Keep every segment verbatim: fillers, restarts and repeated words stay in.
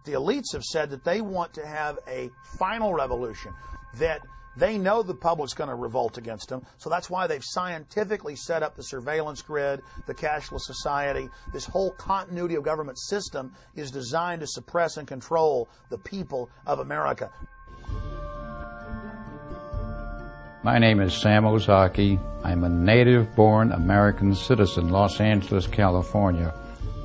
The elites have said that they want to have a final revolution, that they know the public's going to revolt against them, so that's why they've scientifically set up the surveillance grid, the cashless society. This whole continuity of government system is designed to suppress and control the people of America. My name is Sam Ozaki. I'm a native-born American citizen, Los Angeles, California.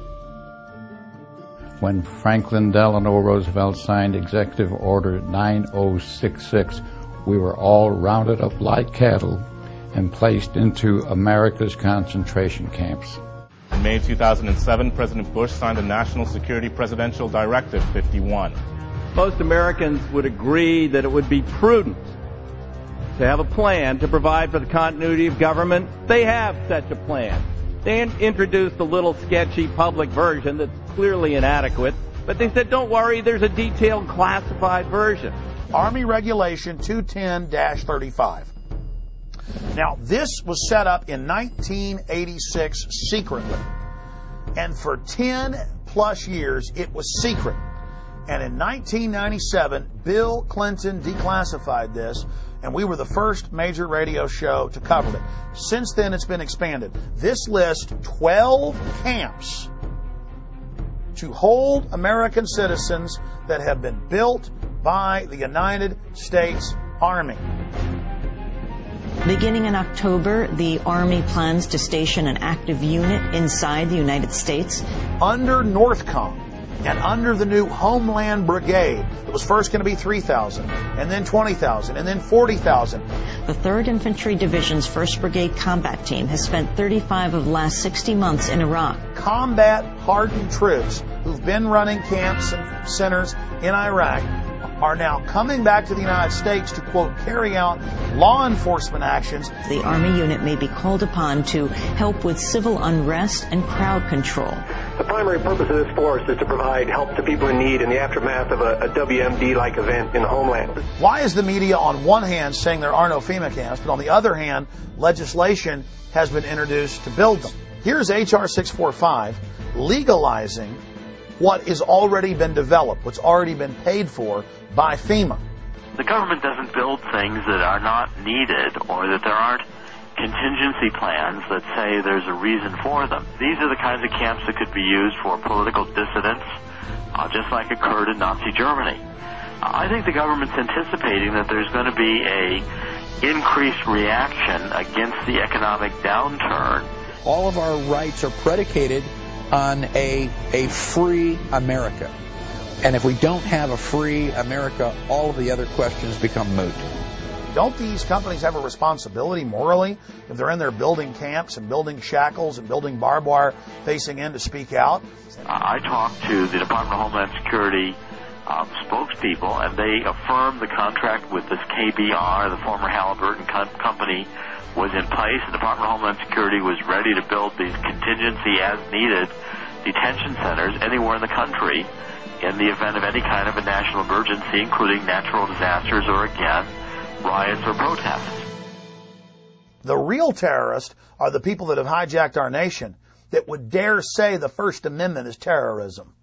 When Franklin Delano Roosevelt signed Executive Order nine oh six six, we were all rounded up like cattle and placed into America's concentration camps. In May two thousand seven, President Bush signed a National Security Presidential Directive fifty-one. Most Americans would agree that it would be prudent to have a plan to provide for the continuity of government. They have such a plan. They in- introduced a little sketchy public version that's clearly inadequate, but they said, don't worry, there's a detailed classified version. Army Regulation two ten dash thirty-five. Now, this was set up in nineteen eighty-six secretly, and for ten plus years it was secret. And in nineteen ninety-seven, Bill Clinton declassified this, and we were the first major radio show to cover it. Since then, it's been expanded. This lists twelve camps to hold American citizens that have been built by the United States Army. Beginning in October, the Army plans to station an active unit inside the United States. Under NORTHCOM and under the new Homeland Brigade, it was first going to be three thousand, and then twenty thousand, and then forty thousand. The third Infantry Division's first Brigade Combat Team has spent thirty-five of the last sixty months in Iraq. Combat-hardened troops who've been running camps and centers in Iraq are now coming back to the United States to, quote, carry out law enforcement actions. The Army unit may be called upon to help with civil unrest and crowd control. The primary purpose of this force is to provide help to people in need in the aftermath of a, a W M D-like event in the homeland. Why is the media on one hand saying there are no FEMA camps, but on the other hand, legislation has been introduced to build them? Here's H R six forty-five legalizing what has already been developed, what's already been paid for by FEMA. The government doesn't build things that are not needed or that there aren't contingency plans that say there's a reason for them. These are the kinds of camps that could be used for political dissidents, uh, just like occurred in Nazi Germany. Uh, I think the government's anticipating that there's going to be a increased reaction against the economic downturn. All of our rights are predicated on a, a free America. And if we don't have a free America, all of the other questions become moot. Don't these companies have a responsibility morally if they're in there building camps and building shackles and building barbed wire facing in to speak out? I talked to the Department of Homeland Security um, spokespeople, and they affirmed the contract with this K B R, the former Halliburton co- company, was in place. The Department of Homeland Security was ready to build these contingency as needed detention centers anywhere in the country in the event of any kind of a national emergency, including natural disasters or, again, riots or protests. The real terrorists are the people that have hijacked our nation that would dare say the First Amendment is terrorism.